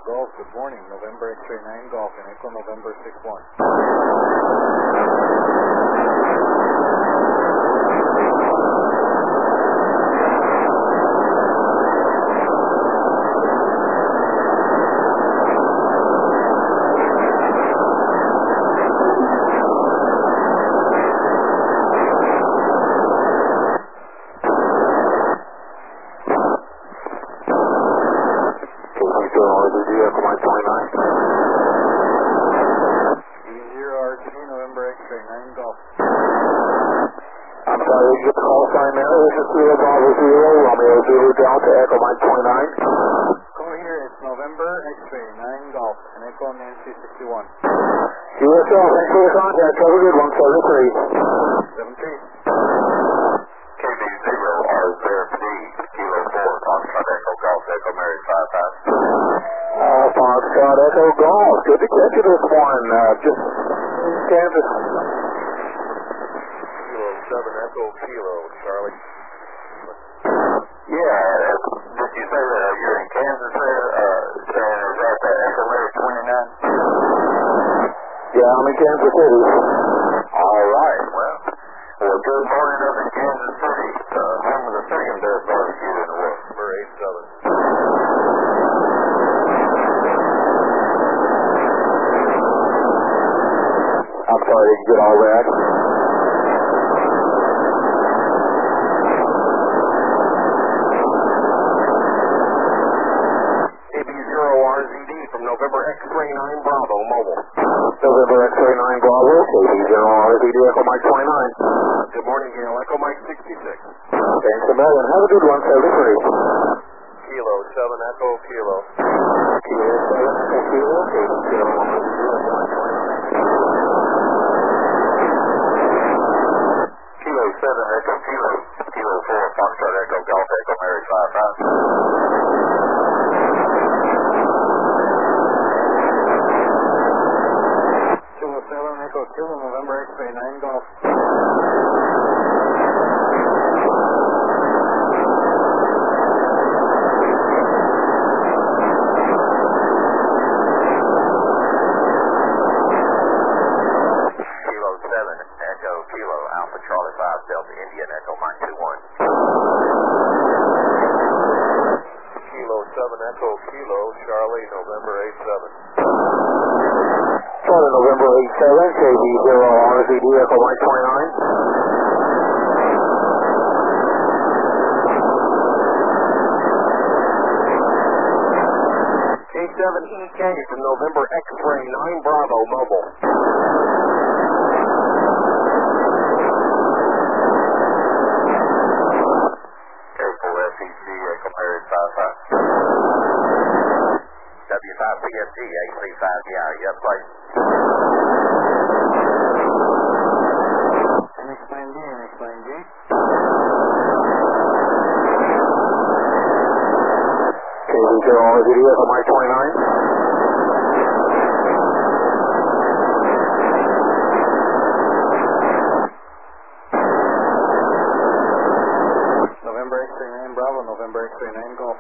Golf, good morning. November X-ray 9 Golf and Echo November 6-1. Delta Echo Mike 29. Call here, it's November X-ray 9 Golf and Echo Nancy 61. QSL, thanks for the contact. Have a good one, 73. KB0R0P, Kilo 4, Foxtrot Echo Golf, Echo Mary 55. Foxtrot Echo Golf, good to catch you this morning. Just Kansas. Kilo 7 Echo Kilo, Charlie. Yeah, did you say that you're in Kansas there? Is that the Echo Mary 29? Yeah, I'm in Kansas City. All right, well, good morning up in Kansas City. Home of the second best barbecue in the world, number 87. I'm sorry, did you get all that? November X-ray 9 Bravo, mobile. November X-ray 9 Bravo, KBZO RZD Echo Mike 29. Good morning, Gail. Echo Mike 66. Thanks a million. Have a good one, 73. Kilo 7 Echo Kilo. Kilo 7 Echo Kilo, KBZO RZD Echo Mike 29. Kilo 7 Echo Kilo. Kilo 4 Foxtrot Echo Golf Echo Mary 55. Echo Kilo, November X-ray 9 Golf. Kilo 7 Echo Kilo, Alpha Charlie 5 Delta Indian Echo Mike 21. Kilo 7 Echo Kilo, Charlie November 87. Charlie November 87, KB0 RZD Echo Mike 29. K7EK from November X-ray 9 Bravo mobile. K4FEG Echo Mary 55. W5PFG AC5DR, yep, please. NX9G, NX9G. KBZO RZD Echo Mike 29. November X-ray 9 Bravo, November X-ray 9 Golf.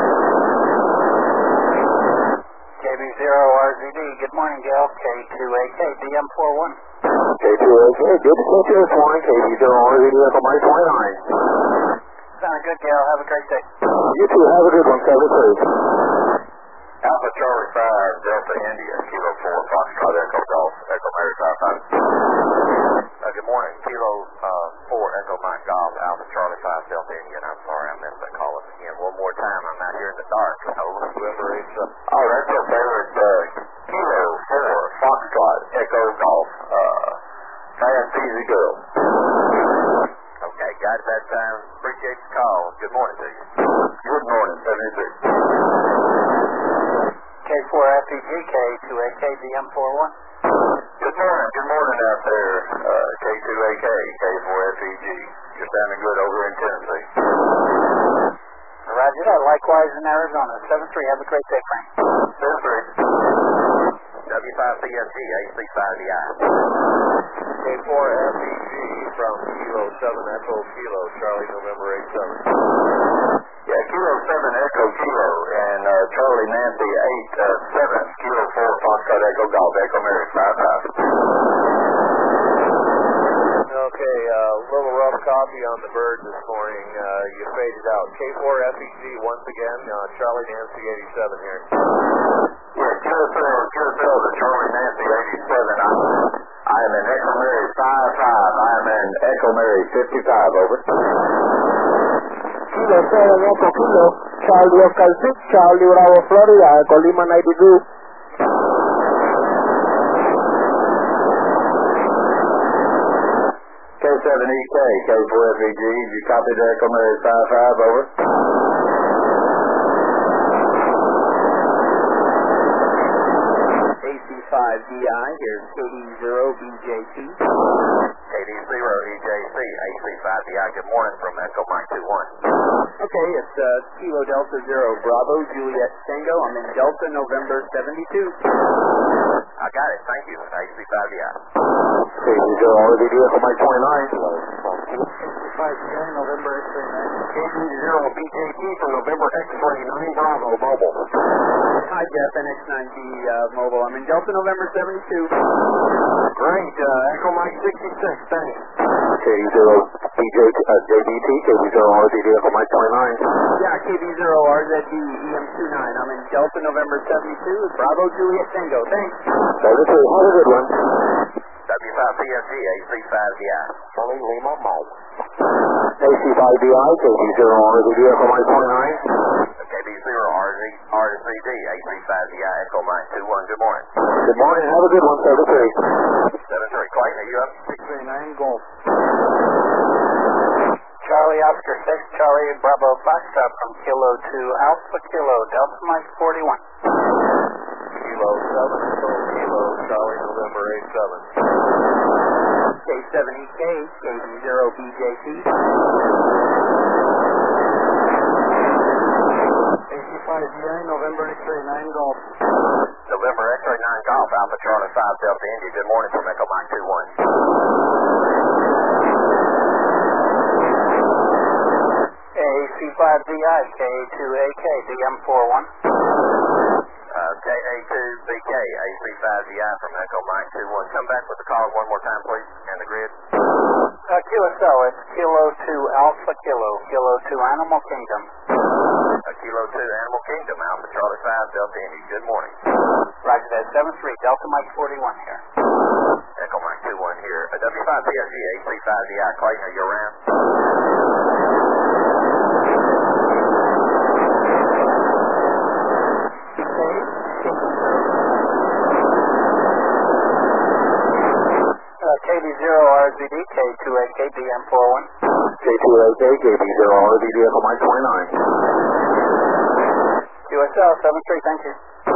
KB0 RZD, good morning, Gail. K2AK, DM41. K2AK, good to catch you this morning. KBZO RZD Echo Mike 29. Sounded good, Gail. Have a great day. You too, have a good one, 73. Alpha Charlie 5 Delta India, Kilo 4 Foxtrot Echo Golf, Echo Mary 55. Good morning, Kilo 4 Echo Mike Golf, Alpha Charlie 5 Delta Indian. I'm sorry I missed that call again. One more time, I'm out here in the dark. November 87. Oh, that's okay. It's Kilo 4 Foxtrot Echo Golf, fast, easy girl. Okay, got it that time. Appreciate the call. Good morning to you. Good morning, 73. K4FEG, K2AK, DM41. Good morning out there, K2AK, K4FEG. You're sounding good over in Tennessee. Roger that. Likewise in Arizona. 7-3. Have a great day, Frank. 7-3. W5PFG, AC5DI. K4FEG from Kilo 7 Echo Kilo, Charlie November 87. Yeah, Kilo 7 Echo Kilo, and Charlie Nancy 87, Kilo 4, Foxtrot Echo Golf, Echo Mary 55. Okay, little rough copy on the bird this morning. You faded out. K4 FEG once again, Charlie Nancy 87 here. Yeah, QSL to Charlie Nancy 87. I am in Echo Mary 55. I am in Echo Mary 55, over. Kilo 7 Echo Kilo, Charlie Oscar 6, Charlie Bravo Florida, Echo Lima 92. K7EK, K4FEG, you copy the Echo Mary 55, over. AC5DI, here's KD0BJT. KD0EJC, AC5DI, good morning from Echo Mike 21. Okay, it's Kilo Delta 0 Bravo Juliet Tango. I'm in Delta November 72. I got it, thank you, AC5DI. KD0 RVD Echo Mike 29. AC5DI, November X-ray 9. KD0BJT from November X-ray 9 Bravo, mobile. Hi, Jeff, NX9B Mobile. I'm in Delta November 72. Great, Echo Mike 66, thanks. KD0 JBT, KD0 RVD Echo Mike 29. Yeah, KB0RZD EM29. I'm in Delta November 72. Bravo Juliet Tango. Thanks. 73, have a good one. W5PFG, AC5DI. Charlie Lima, Mike. AC5DI, KD0 RVD Echo Mike 29. KB0RZD, AC5DI, Echo Mike 21, good morning. Good morning, have a good one, 73. 73, Clayton, are you up? 639 Golf. Charlie Oscar 6, Charlie Bravo Foxtrot from Kilo 2 Alpha Kilo Delta Mike 41. Kilo 7, Kilo, Charlie November 87. K7EK, KD0BJT. AC5DI, November X-ray 9 Golf. November X-ray 9 Golf, Alpha Charlie 5 Delta India, good morning from Echo Mike 21. AC5DI, KA2AK, DM41. KA2BK, AC5DI from Echo Mike 21. Come back with the call one more time, please, and the grid. QSL, it's Kilo 2 Alpha Kilo, Kilo 2 Animal Kingdom. Kilo 2 Animal Kingdom, Alpha Charlie 5 Delta India, good morning. Roger that, 73, Delta Mike 41 here. Echo Mike 21 here. W5PSG, AC5DI, Clayton, are you around? KD0RZD, K2AK, DM41. K2AK, KB0 RVD Echo Mike 29. QSL, 73, thank you.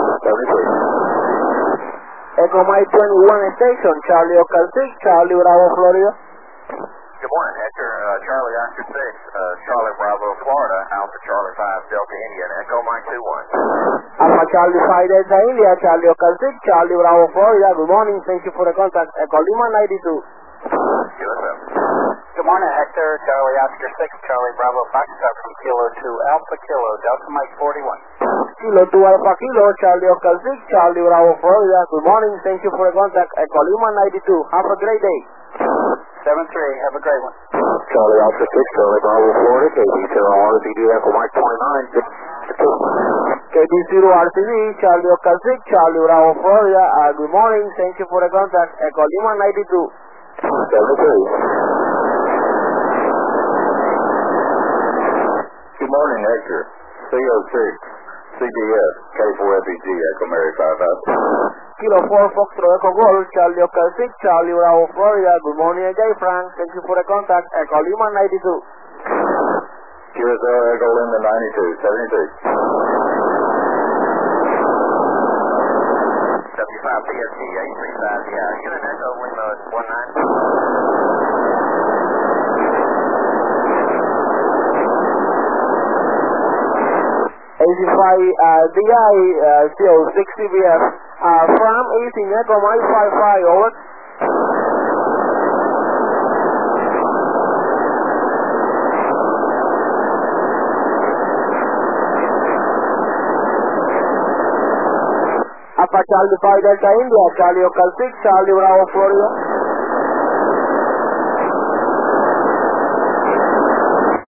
73. Echo Mike 21 station, Charlie Oscar 6, Charlie Bravo Florida. Good morning, Hector. Charlie Oscar 6, Charlie Bravo Florida, Alpha Charlie 5 Delta India, and Echo Mike 21. Alpha Charlie 5 Delta India, Charlie Oscar 6, Charlie Bravo Florida. Good morning, thank you for the contact. Echo Lima 92. QSL. Good morning, Hector. Charlie Oscar 6, Charlie Bravo Foxtrot from Kilo 2 Alpha Kilo, Delta Mike 41. Kilo 2 Alpha Kilo, Charlie Oscar 6, Charlie Bravo Florida. Good morning, thank you for the contact. Echo Lima 92. Have a great day. 73, have a great one. Charlie Oscar 6, Charlie Bravo Florida, KB0 RCD Echo Mike 29. KB0 RCD, Charlie Oscar 6, Charlie Bravo Florida. Good morning, thank you for the contact. Echo Lima 92. 73. Good morning, Hector. CO6, CBS, K4FEG, Echo Mary 55. Kilo 4 Foxtrot Echo Golf, Charlie Oscar 6, Charlie Bravo Florida. Good morning again, Frank. Thank you for the contact. Echo Lima 92. QSL Echo Lima 92, 73. W5PSG, AC5DI, unit Echo Lima 19. AC5DI, CO6 CBF, from AC Echo Mike 55, over. Alpha Charlie 5 Delta India, Charlie Oscar 6, Charlie Bravo Florida.